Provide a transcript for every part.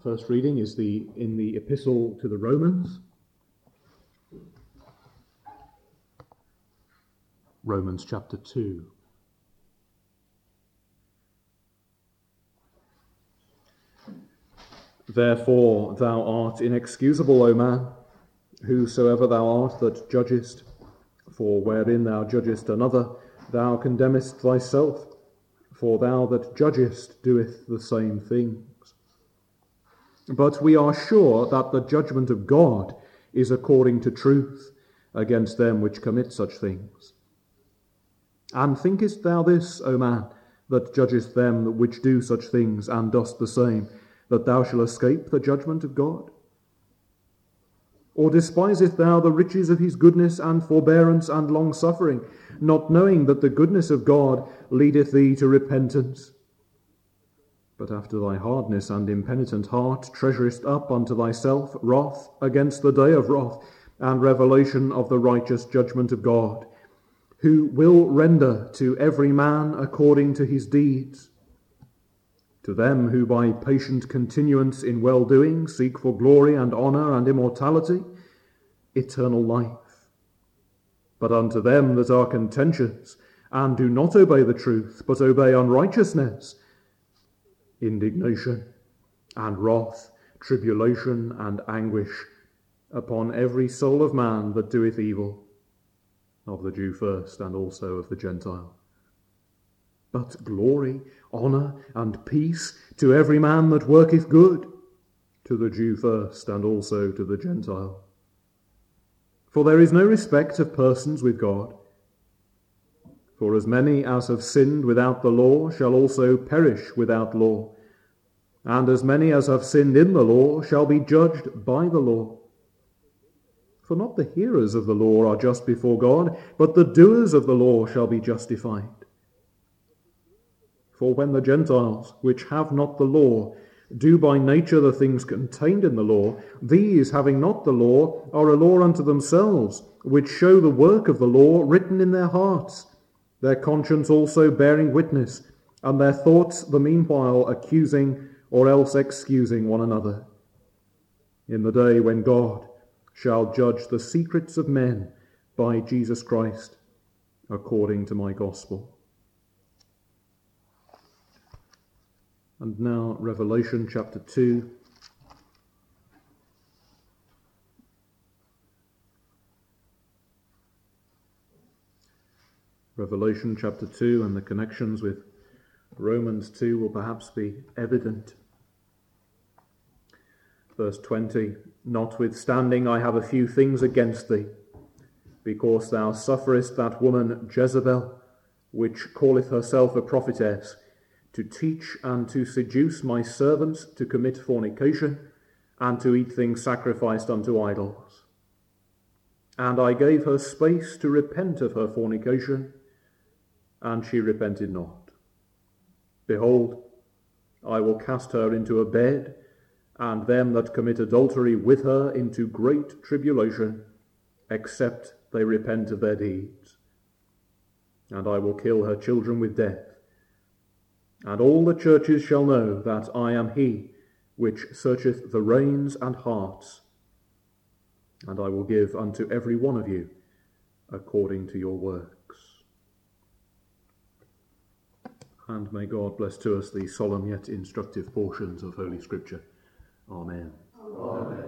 First reading is in the Epistle to the Romans. Romans chapter 2. Therefore thou art inexcusable, O man, whosoever thou art that judgest, for wherein thou judgest another, thou condemnest thyself, for thou that judgest doeth the same things. But we are sure that the judgment of God is according to truth against them which commit such things. And thinkest thou this, O man, that judgest them which do such things, and dost the same, that thou shalt escape the judgment of God? Or despisest thou the riches of his goodness and forbearance and long-suffering, not knowing that the goodness of God leadeth thee to repentance? But after thy hardness and impenitent heart treasurest up unto thyself wrath against the day of wrath and revelation of the righteous judgment of God, who will render to every man according to his deeds. To them who by patient continuance in well-doing seek for glory and honour and immortality, eternal life. But unto them that are contentious, and do not obey the truth, but obey unrighteousness, indignation and wrath, tribulation and anguish upon every soul of man that doeth evil, of the Jew first, and also of the Gentile. But glory, honour, and peace to every man that worketh good, to the Jew first, and also to the Gentile. For there is no respect of persons with God. For as many as have sinned without the law shall also perish without law, and as many as have sinned in the law shall be judged by the law. For not the hearers of the law are just before God, but the doers of the law shall be justified. For when the Gentiles, which have not the law, do by nature the things contained in the law, these, having not the law, are a law unto themselves, which show the work of the law written in their hearts, their conscience also bearing witness, and their thoughts the meanwhile accusing or else excusing one another. In the day when God shall judge the secrets of men by Jesus Christ, according to my gospel. And now Revelation chapter 2. Revelation chapter 2 and the connections with Romans 2 will perhaps be evident. Verse 20, notwithstanding I have a few things against thee, because thou sufferest that woman Jezebel, which calleth herself a prophetess, to teach and to seduce my servants to commit fornication, and to eat things sacrificed unto idols. And I gave her space to repent of her fornication, and she repented not. Behold, I will cast her into a bed, and them that commit adultery with her into great tribulation, except they repent of their deeds. And I will kill her children with death. And all the churches shall know that I am he which searcheth the reins and hearts, and I will give unto every one of you according to your works. And may God bless to us the solemn yet instructive portions of Holy Scripture. Amen. Amen.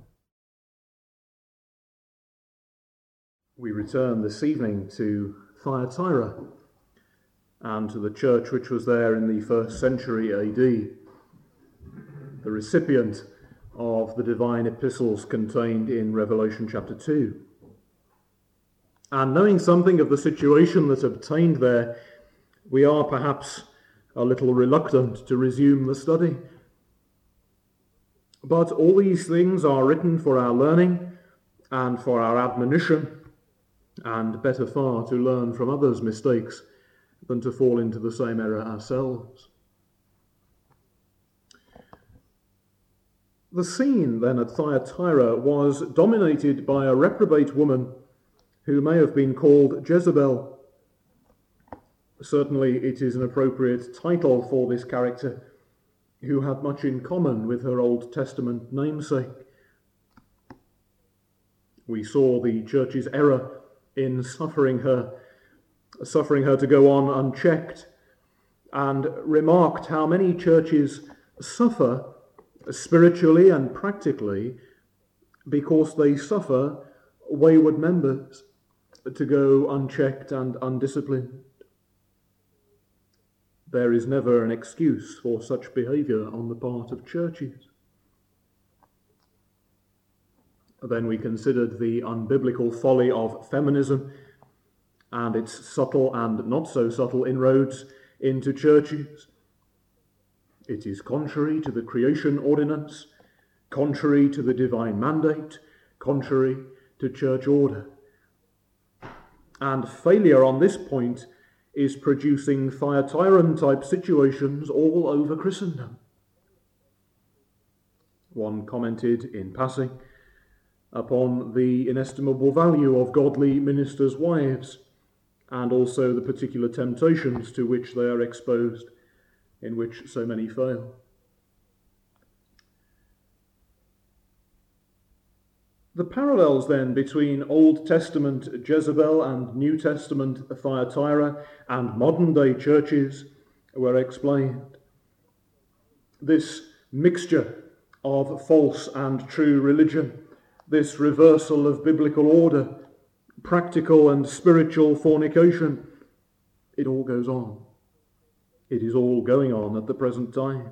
We return this evening to Thyatira and to the church which was there in the 1st century AD, the recipient of the divine epistles contained in Revelation chapter 2. And knowing something of the situation that obtained there, we are perhaps a little reluctant to resume the study. But all these things are written for our learning and for our admonition, and better far to learn from others' mistakes than to fall into the same error ourselves. The scene then at Thyatira was dominated by a reprobate woman who may have been called Jezebel. Certainly it is an appropriate title for this character, who had much in common with her Old Testament namesake. We saw the church's error in suffering her to go on unchecked, and remarked how many churches suffer spiritually and practically because they suffer wayward members to go unchecked and undisciplined. There is never an excuse for such behavior on the part of churches. Then we considered the unbiblical folly of feminism and its subtle and not so subtle inroads into churches. It is contrary to the creation ordinance, contrary to the divine mandate, contrary to church order. And failure on this point is producing Thyatiran-type situations all over Christendom. One commented in passing upon the inestimable value of godly ministers' wives, and also the particular temptations to which they are exposed, in which so many fail. The parallels then between Old Testament Jezebel and New Testament Thyatira and modern-day churches were explained. This mixture of false and true religion, this reversal of biblical order, practical and spiritual fornication, it all goes on. It is all going on at the present time.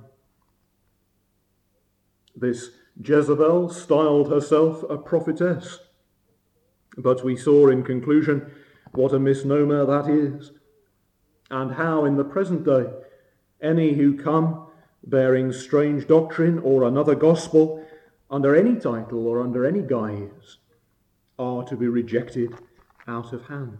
This Jezebel styled herself a prophetess, but we saw in conclusion what a misnomer that is, and how in the present day any who come bearing strange doctrine or another gospel under any title or under any guise are to be rejected out of hand.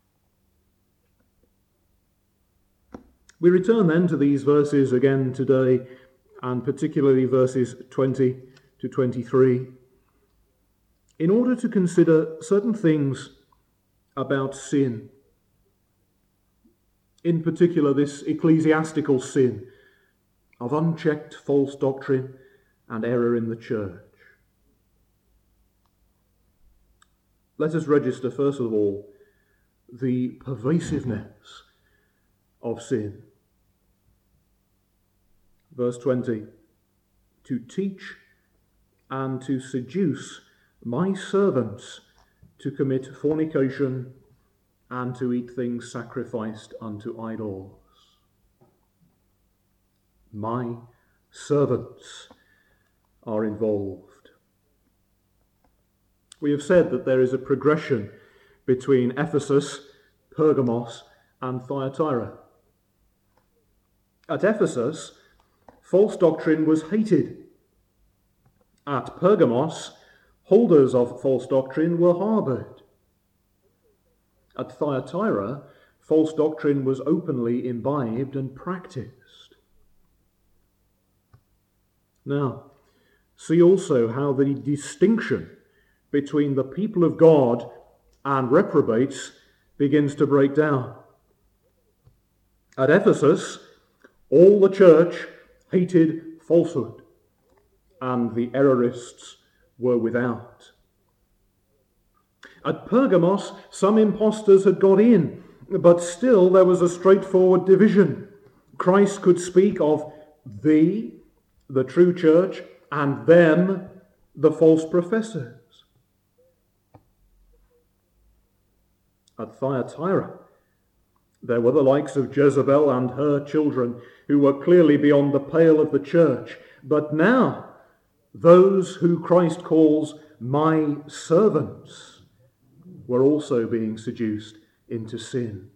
We return then to these verses again today, and particularly verses 20 to 23, in order to consider certain things about sin. In particular, this ecclesiastical sin of unchecked false doctrine and error in the church. Let us register, first of all, the pervasiveness of sin. Verse 20, to teach and to seduce my servants to commit fornication and to eat things sacrificed unto idols. My servants are involved. We have said that there is a progression between Ephesus, Pergamos, and Thyatira. At Ephesus, false doctrine was hated. At Pergamos, holders of false doctrine were harboured. At Thyatira, false doctrine was openly imbibed and practiced. Now, see also how the distinction between the people of God and reprobates begins to break down. At Ephesus, all the church hated falsehood, and the errorists were without. At Pergamos, some impostors had got in, but still there was a straightforward division. Christ could speak of the true church, and them, the false professors. At Thyatira, there were the likes of Jezebel and her children, who were clearly beyond the pale of the church. But now, those who Christ calls my servants were also being seduced into sin.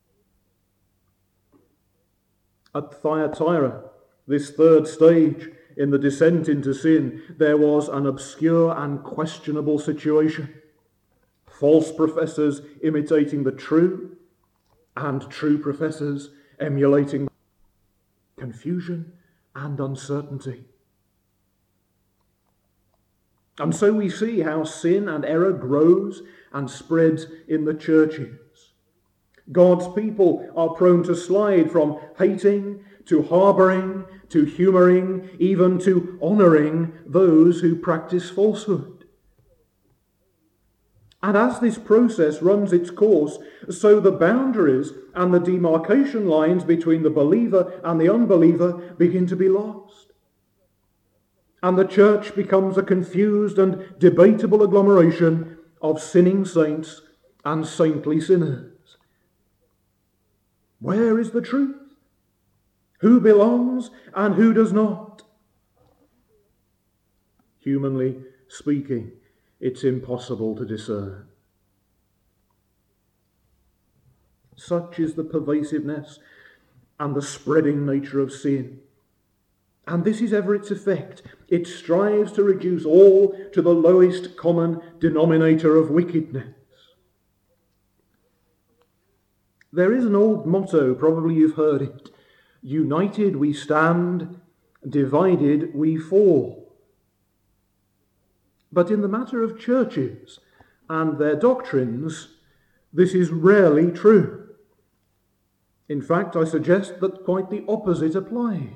At Thyatira, this third stage in the descent into sin, there was an obscure and questionable situation. False professors imitating the true, and true professors emulating confusion and uncertainty. And so we see how sin and error grows and spreads in the churches. God's people are prone to slide from hating to harbouring, to humouring, even to honouring those who practice falsehood. And as this process runs its course, so the boundaries and the demarcation lines between the believer and the unbeliever begin to be lost. And the church becomes a confused and debatable agglomeration of sinning saints and saintly sinners. Where is the truth? Who belongs and who does not? Humanly speaking, it's impossible to discern. Such is the pervasiveness and the spreading nature of sin. And this is ever its effect. It strives to reduce all to the lowest common denominator of wickedness. There is an old motto, probably you've heard it: united we stand, divided we fall. But in the matter of churches and their doctrines, this is rarely true. In fact, I suggest that quite the opposite applies.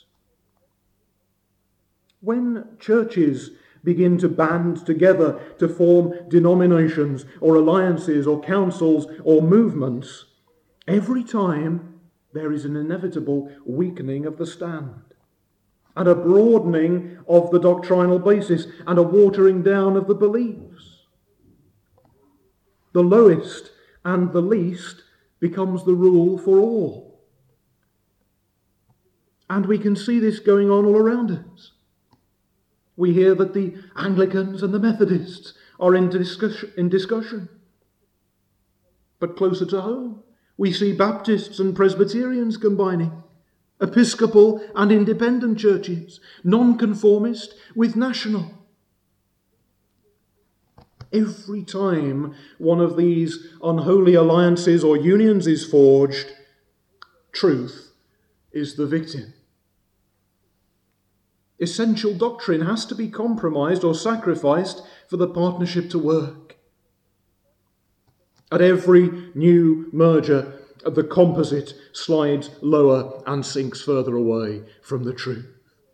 When churches begin to band together to form denominations or alliances or councils or movements, every time there is an inevitable weakening of the stand, and a broadening of the doctrinal basis, and a watering down of the beliefs. The lowest and the least becomes the rule for all. And we can see this going on all around us. We hear that the Anglicans and the Methodists are in discussion. But closer to home, we see Baptists and Presbyterians combining, Episcopal and independent churches, nonconformist with national. Every time one of these unholy alliances or unions is forged, truth is the victim. Essential doctrine has to be compromised or sacrificed for the partnership to work. At every new merger, the composite slides lower and sinks further away from the truth.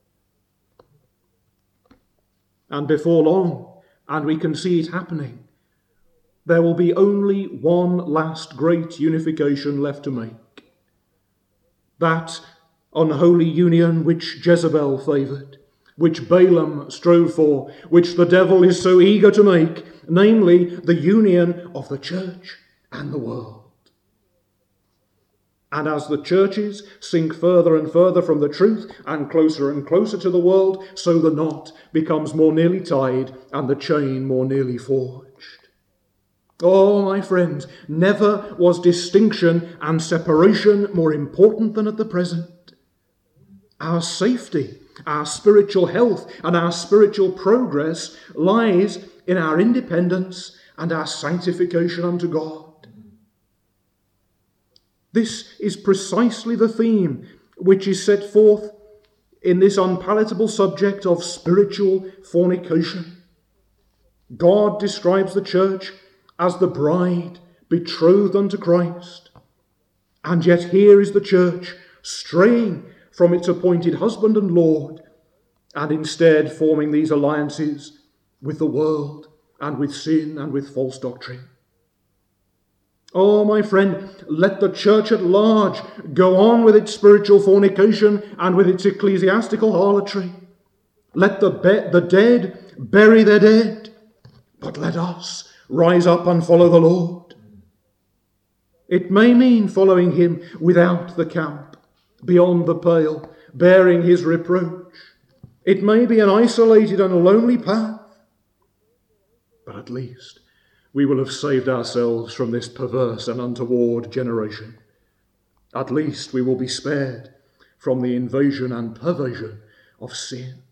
And before long, and we can see it happening, there will be only one last great unification left to make. That unholy union which Jezebel favoured, which Balaam strove for, which the devil is so eager to make, namely the union of the church and the world. And as the churches sink further and further from the truth and closer to the world, so the knot becomes more nearly tied and the chain more nearly forged. Oh, my friends, never was distinction and separation more important than at the present. Our safety, our spiritual health, and our spiritual progress lies in our independence and our sanctification unto God. This is precisely the theme which is set forth in this unpalatable subject of spiritual fornication. God describes the church as the bride betrothed unto Christ, and yet here is the church straying from its appointed husband and Lord, and instead forming these alliances with the world and with sin and with false doctrine. Oh, my friend, let the church at large go on with its spiritual fornication and with its ecclesiastical harlotry. Let the dead bury their dead, but let us rise up and follow the Lord. It may mean following him without the camp, beyond the pale, bearing his reproach. It may be an isolated and a lonely path, but at least we will have saved ourselves from this perverse and untoward generation. At least we will be spared from the invasion and pervasion of sin.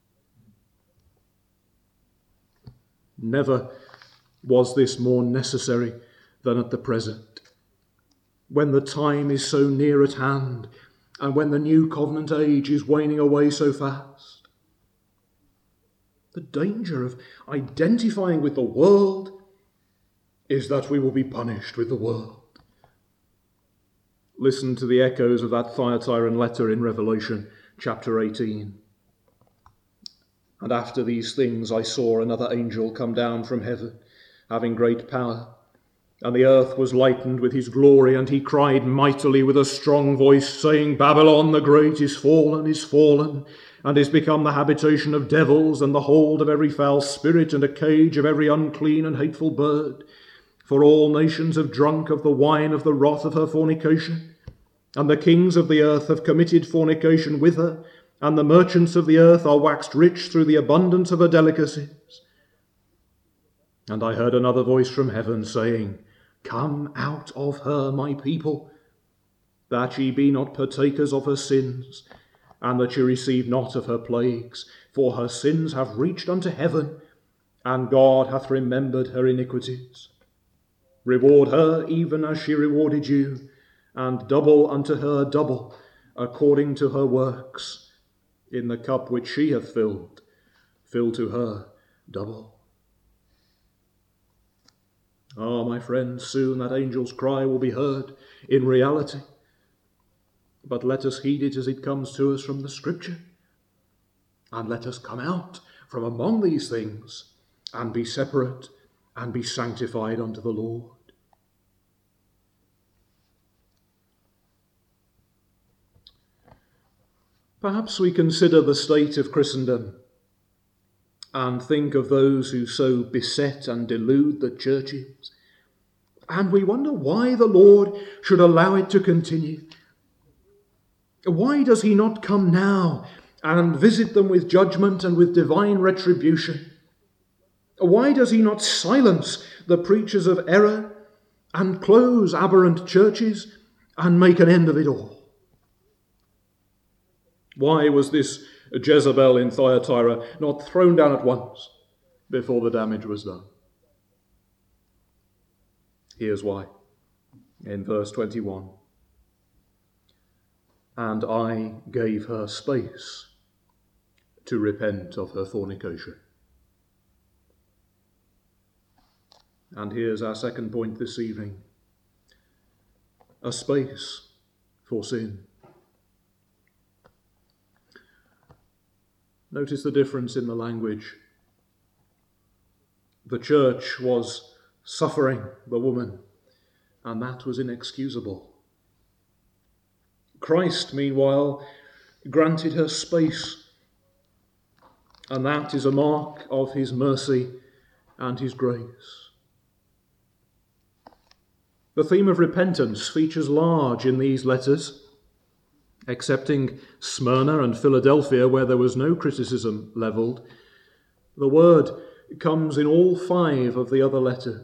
Never was this more necessary than at the present, when the time is so near at hand and when the new covenant age is waning away so fast. The danger of identifying with the world is that we will be punished with the world. Listen to the echoes of that Thyatiran letter in Revelation chapter 18. And after these things I saw another angel come down from heaven, having great power. And the earth was lightened with his glory, and he cried mightily with a strong voice, saying, Babylon the great is fallen, and is become the habitation of devils, and the hold of every foul spirit, and a cage of every unclean and hateful bird. For all nations have drunk of the wine of the wrath of her fornication. And the kings of the earth have committed fornication with her, and the merchants of the earth are waxed rich through the abundance of her delicacies. And I heard another voice from heaven saying, Come out of her, my people, that ye be not partakers of her sins, and that ye receive not of her plagues, for her sins have reached unto heaven, and God hath remembered her iniquities. Reward her even as she rewarded you, and double unto her double, according to her works. In the cup which she hath filled, fill to her double. Ah, my friends, soon that angel's cry will be heard in reality. But let us heed it as it comes to us from the Scripture. And let us come out from among these things and be separate and be sanctified unto the Lord. Perhaps we consider the state of Christendom and think of those who so beset and delude the churches, and we wonder why the Lord should allow it to continue. Why does he not come now and visit them with judgment and with divine retribution? Why does he not silence the preachers of error and close aberrant churches and make an end of it all? Why was this Jezebel in Thyatira not thrown down at once before the damage was done? Here's why. In verse 21. And I gave her space to repent of her fornication. And here's our second point this evening. A space for sin. Notice the difference in the language. The church was suffering the woman, and that was inexcusable. Christ, meanwhile, granted her space, and that is a mark of his mercy and his grace. The theme of repentance features large in these letters, excepting Smyrna and Philadelphia, where there was no criticism levelled. The word comes in all 5 of the other letters.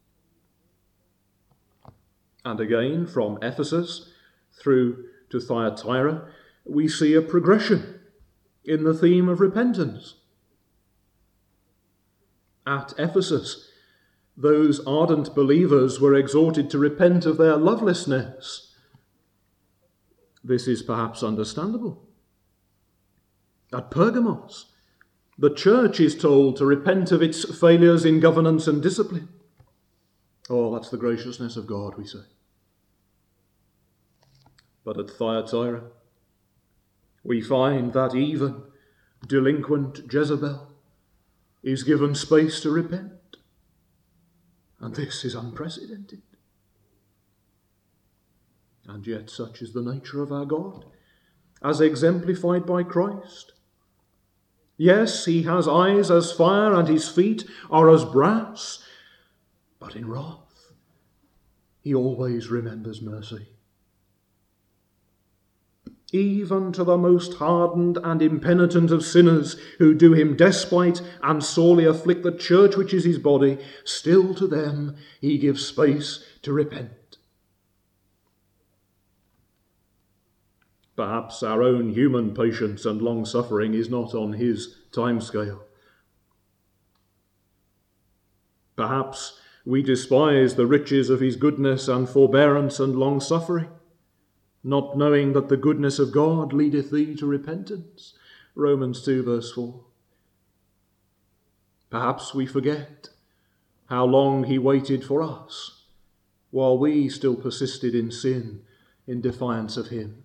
And again, from Ephesus through to Thyatira, we see a progression in the theme of repentance. At Ephesus, those ardent believers were exhorted to repent of their lovelessness. This is perhaps understandable. At Pergamos, the church is told to repent of its failures in governance and discipline. Oh, that's the graciousness of God, we say. But at Thyatira, we find that even delinquent Jezebel is given space to repent. And this is unprecedented. And yet such is the nature of our God, as exemplified by Christ. Yes, he has eyes as fire, and his feet are as brass, but in wrath he always remembers mercy. Even to the most hardened and impenitent of sinners who do him despite and sorely afflict the church which is his body, still to them he gives space to repent. Perhaps our own human patience and long-suffering is not on his timescale. Perhaps we despise the riches of his goodness and forbearance and long-suffering, not knowing that the goodness of God leadeth thee to repentance. Romans 2 verse 4. Perhaps we forget how long he waited for us while we still persisted in sin in defiance of him.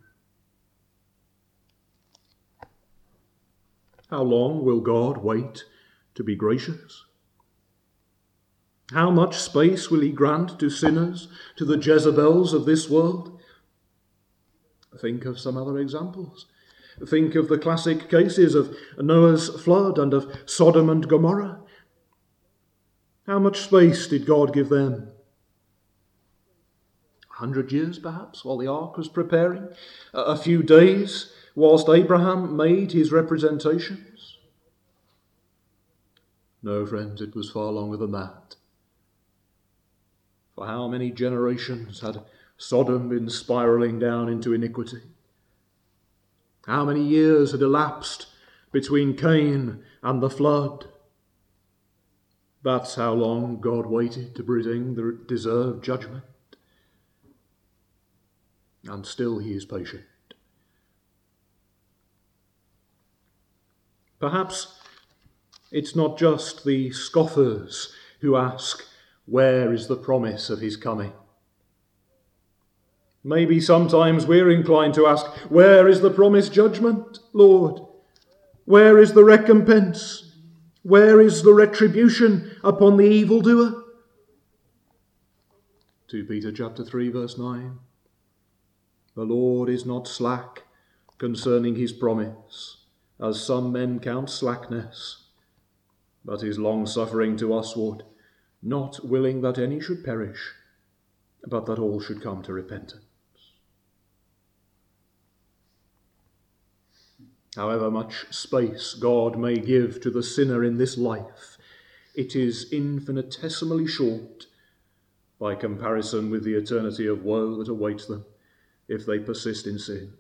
How long will God wait to be gracious? How much space will he grant to sinners, to the Jezebels of this world? Think of some other examples. Think of the classic cases of Noah's flood and of Sodom and Gomorrah. How much space did God give them? 100 years, perhaps, while the ark was preparing? A few days, whilst Abraham made his representations? No, friends, it was far longer than that. For how many generations had Sodom been spiralling down into iniquity? How many years had elapsed between Cain and the flood? That's how long God waited to bring the deserved judgment. And still he is patient. Perhaps it's not just the scoffers who ask, where is the promise of his coming? Maybe sometimes we're inclined to ask, where is the promised judgment, Lord? Where is the recompense? Where is the retribution upon the evildoer? 2 Peter chapter 3, verse 9. The Lord is not slack concerning his promise, as some men count slackness, but is long-suffering to usward, not willing that any should perish, but that all should come to repentance. However much space God may give to the sinner in this life, it is infinitesimally short by comparison with the eternity of woe that awaits them if they persist in sin.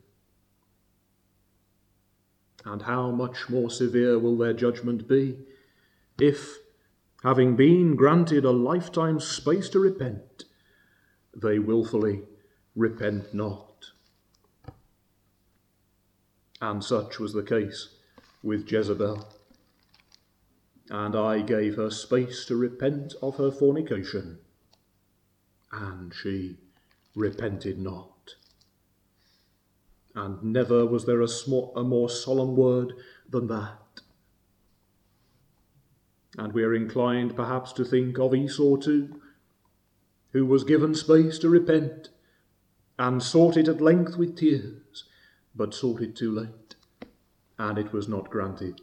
And how much more severe will their judgment be if, having been granted a lifetime's space to repent, they wilfully repent not. And such was the case with Jezebel. And I gave her space to repent of her fornication, and she repented not. And never was there a more solemn word than that. And we are inclined perhaps to think of Esau too, who was given space to repent, and sought it at length with tears, but sought it too late, and it was not granted.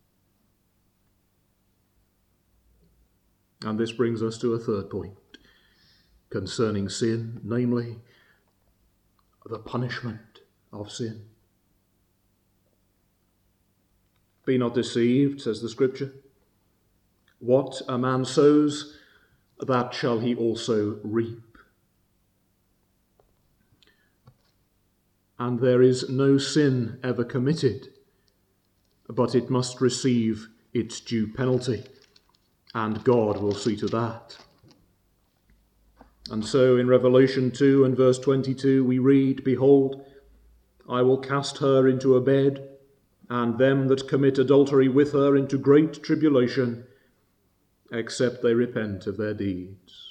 And this brings us to a third point concerning sin, namely the punishment of sin. Be not deceived, says the Scripture. What a man sows, that shall he also reap. And there is no sin ever committed, but it must receive its due penalty, and God will see to that. And so in Revelation 2 and verse 22 we read, Behold, I will cast her into a bed, and them that commit adultery with her into great tribulation, except they repent of their deeds.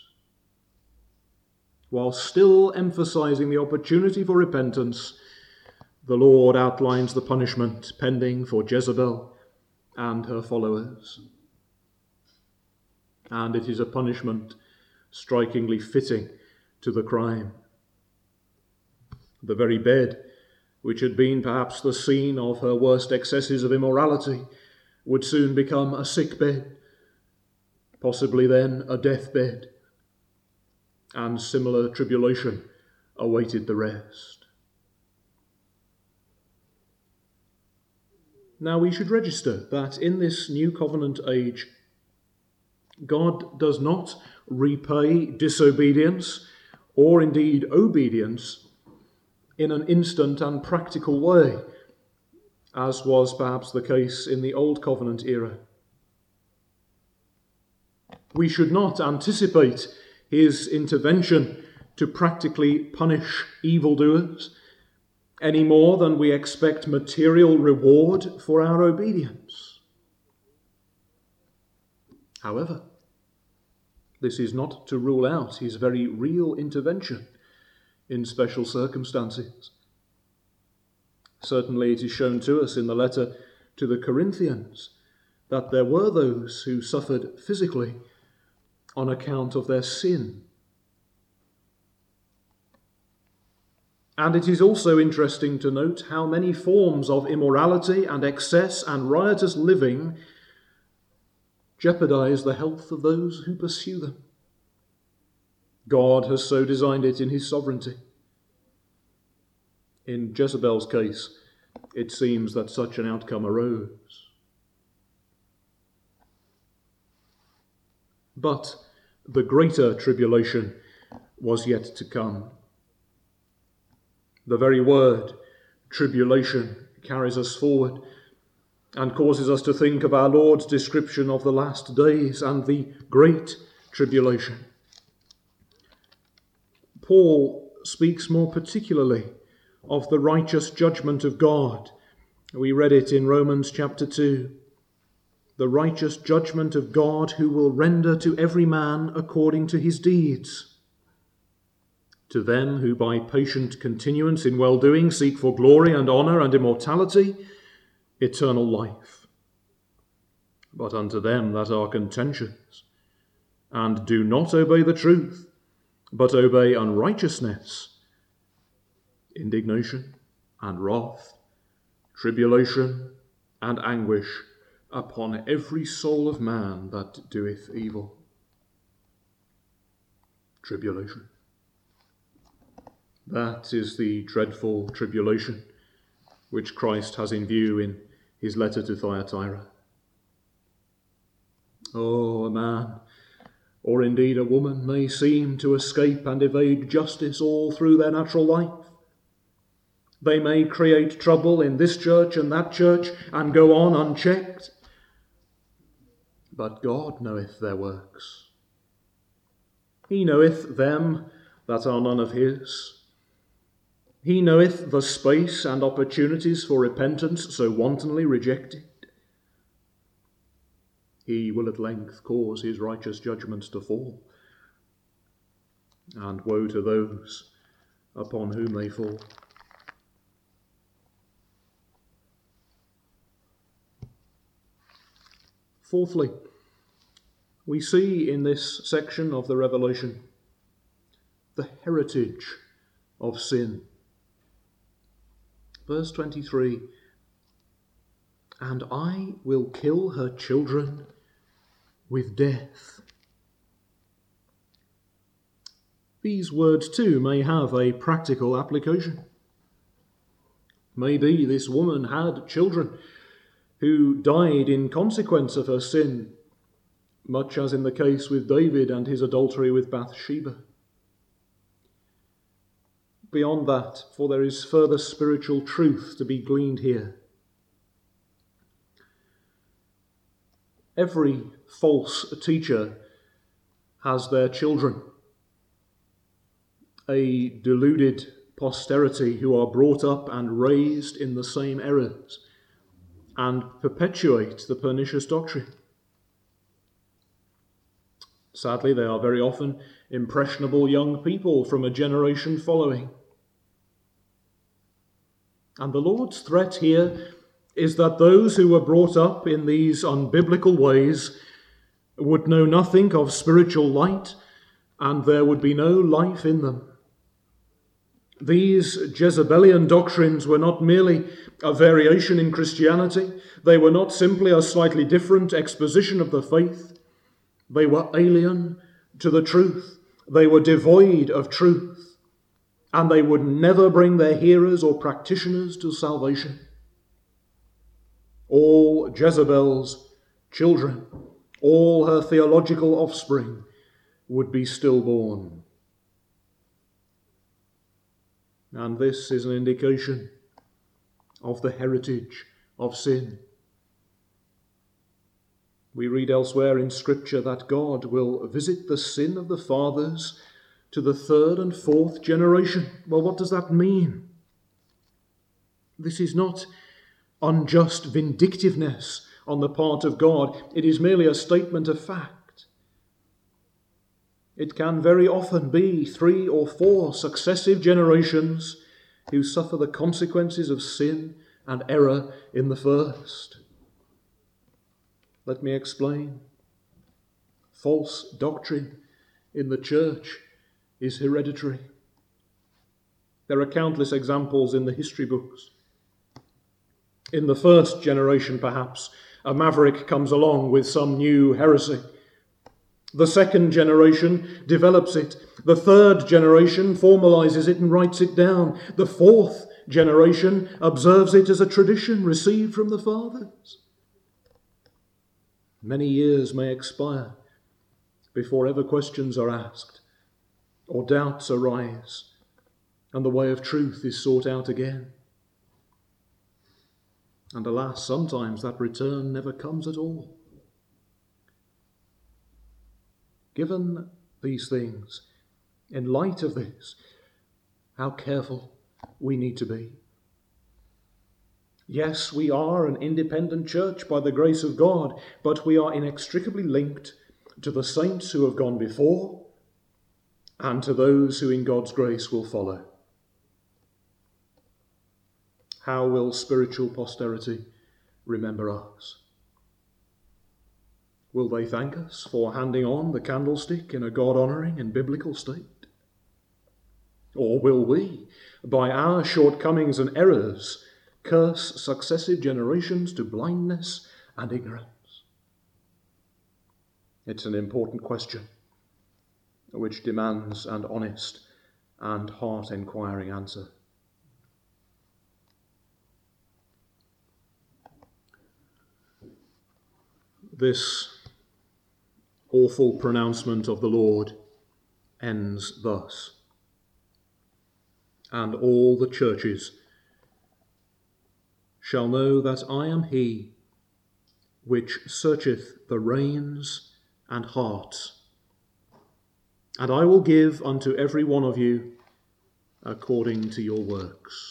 While still emphasizing the opportunity for repentance, the Lord outlines the punishment pending for Jezebel and her followers. And it is a punishment strikingly fitting to the crime. The very bed, which had been perhaps the scene of her worst excesses of immorality, would soon become a sick bed, possibly then a deathbed, and similar tribulation awaited the rest. Now we should register that in this new covenant age, God does not repay disobedience or indeed obedience in an instant and practical way, as was perhaps the case in the Old Covenant era. We should not anticipate his intervention to practically punish evildoers any more than we expect material reward for our obedience. However, this is not to rule out his very real intervention in special circumstances. Certainly it is shown to us in the letter to the Corinthians that there were those who suffered physically on account of their sin. And it is also interesting to note how many forms of immorality and excess and riotous living jeopardize the health of those who pursue them. God has so designed it in his sovereignty. In Jezebel's case, it seems that such an outcome arose. But the greater tribulation was yet to come. The very word, tribulation, carries us forward and causes us to think of our Lord's description of the last days and the great tribulation. Paul speaks more particularly of the righteous judgment of God. We read it in Romans chapter 2. The righteous judgment of God, who will render to every man according to his deeds. To them who by patient continuance in well-doing seek for glory and honour and immortality, eternal life. But unto them that are contentious, and do not obey the truth, but obey unrighteousness, indignation and wrath, tribulation and anguish upon every soul of man that doeth evil. Tribulation. That is the dreadful tribulation which Christ has in view in his letter to Thyatira. Oh, a man, or indeed a woman, may seem to escape and evade justice all through their natural life. They may create trouble in this church and that church and go on unchecked. But God knoweth their works. He knoweth them that are none of his. He knoweth the space and opportunities for repentance so wantonly rejected. He will at length cause his righteous judgments to fall. And woe to those upon whom they fall. Fourthly, we see in this section of the Revelation the heritage of sin. Verse 23, and I will kill her children with death. These words too may have a practical application. Maybe this woman had children who died in consequence of her sin, much as in the case with David and his adultery with Bathsheba. Beyond that, for there is further spiritual truth to be gleaned here. Every false teacher has their children, a deluded posterity who are brought up and raised in the same errors and perpetuate the pernicious doctrine. Sadly, they are very often impressionable young people from a generation following. And the Lord's threat here is that those who were brought up in these unbiblical ways would know nothing of spiritual light, and there would be no life in them. These Jezebelian doctrines were not merely a variation in Christianity. They were not simply a slightly different exposition of the faith. They were alien to the truth. They were devoid of truth. And they would never bring their hearers or practitioners to salvation. All Jezebel's children, all her theological offspring, would be stillborn. And this is an indication of the heritage of sin. We read elsewhere in Scripture that God will visit the sin of the fathers to the third and fourth generation. Well, what does that mean? This is not unjust vindictiveness on the part of God. It is merely a statement of fact. It can very often be 3 or 4 successive generations who suffer the consequences of sin and error in the first. Let me explain. False doctrine in the church is hereditary. There are countless examples in the history books. In the first generation, perhaps, a maverick comes along with some new heresy. The second generation develops it. The third generation formalizes it and writes it down. The fourth generation observes it as a tradition received from the fathers. Many years may expire before ever questions are asked or doubts arise and the way of truth is sought out again. And alas, sometimes that return never comes at all. Given these things, in light of this, how careful we need to be. Yes, we are an independent church by the grace of God, but we are inextricably linked to the saints who have gone before and to those who in God's grace will follow. How will spiritual posterity remember us? Will they thank us for handing on the candlestick in a God-honouring and biblical state? Or will we, by our shortcomings and errors, curse successive generations to blindness and ignorance? It's an important question which demands an honest and heart-enquiring answer. This awful pronouncement of the Lord ends thus. And all the churches shall know that I am he which searcheth the reins and hearts, and I will give unto every one of you according to your works.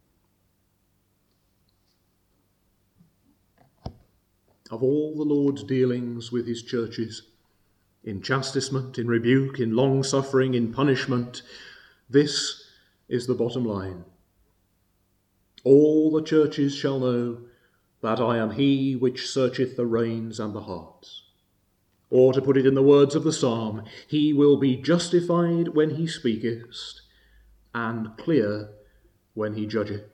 Of all the Lord's dealings with his churches, in chastisement, in rebuke, in long-suffering, in punishment, this is the bottom line. All the churches shall know that I am he which searcheth the reins and the hearts. Or, to put it in the words of the psalm, he will be justified when he speaketh, and clear when he judgeth.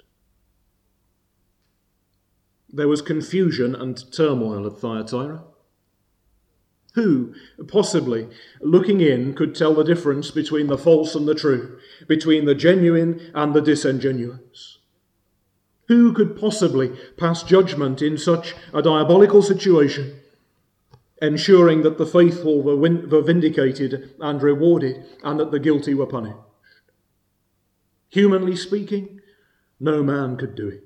There was confusion and turmoil at Thyatira. Who, possibly, looking in, could tell the difference between the false and the true, between the genuine and the disingenuous? Who could possibly pass judgment in such a diabolical situation, ensuring that the faithful were vindicated and rewarded, and that the guilty were punished? Humanly speaking, no man could do it.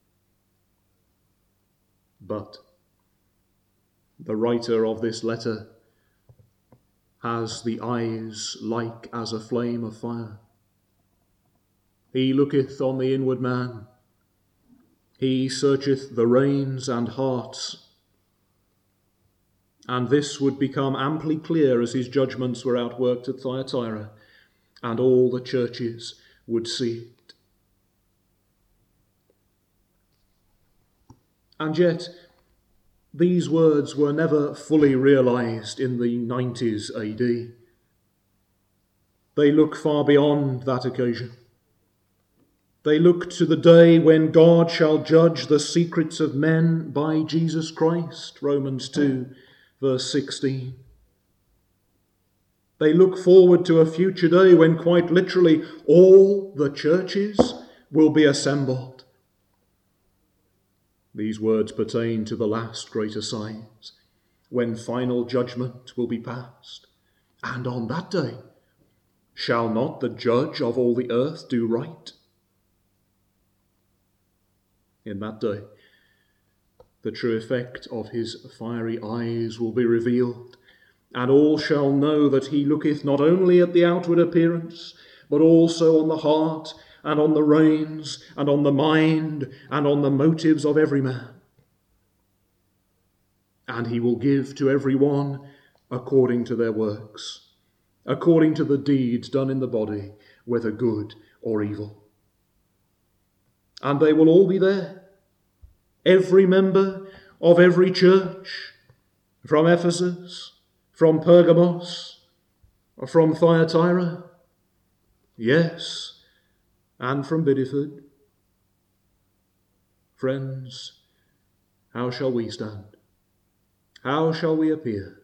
But the writer of this letter has the eyes like as a flame of fire. He looketh on the inward man. He searcheth the reins and hearts. And this would become amply clear as his judgments were outworked at Thyatira, and all the churches would see it. And yet, these words were never fully realized in the 90s AD. They look far beyond that occasion. They look to the day when God shall judge the secrets of men by Jesus Christ, Romans 2, verse 16. They look forward to a future day when quite literally all the churches will be assembled. These words pertain to the last great assize, when final judgment will be passed. And on that day, shall not the judge of all the earth do right? In that day, the true effect of his fiery eyes will be revealed, and all shall know that he looketh not only at the outward appearance, but also on the heart, and on the reins, and on the mind, and on the motives of every man. And he will give to every one according to their works. according to the deeds done in the body, whether good or evil. And they will all be there, every member of every church, from Ephesus, from Pergamos, from Thyatira, yes, and from Bideford. Friends, how shall we stand? How shall we appear?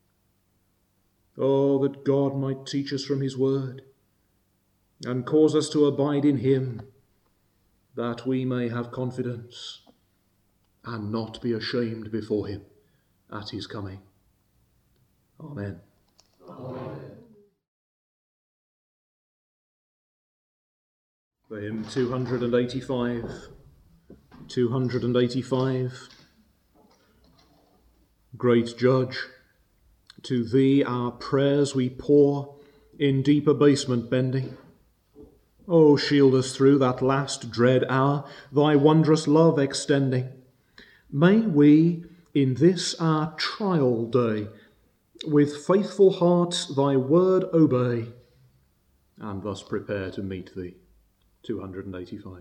Oh, that God might teach us from his word and cause us to abide in him, that we may have confidence and not be ashamed before him at his coming. Amen. Amen. The hymn 285. 285. Great Judge, to thee our prayers we pour, in deep abasement bending. O shield us through that last dread hour, thy wondrous love extending. May we, in this our trial day, with faithful hearts thy word obey, and thus prepare to meet thee. 285.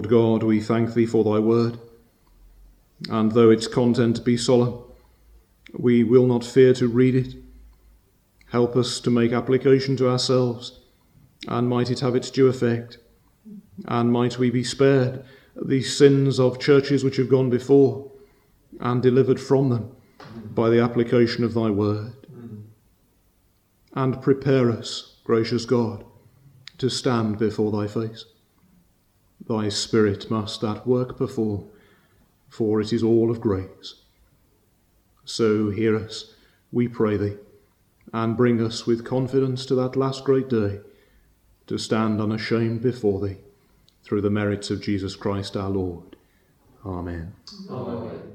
Lord God, we thank thee for thy word, and though its content be solemn, we will not fear to read it. Help us to make application to ourselves, and might it have its due effect, and might we be spared the sins of churches which have gone before, and delivered from them by the application of thy word. And prepare us, gracious God, to stand before thy face. Thy Spirit must that work perform, for it is all of grace. So hear us, we pray thee, and bring us with confidence to that last great day, to stand unashamed before thee, through the merits of Jesus Christ our Lord. Amen. Amen.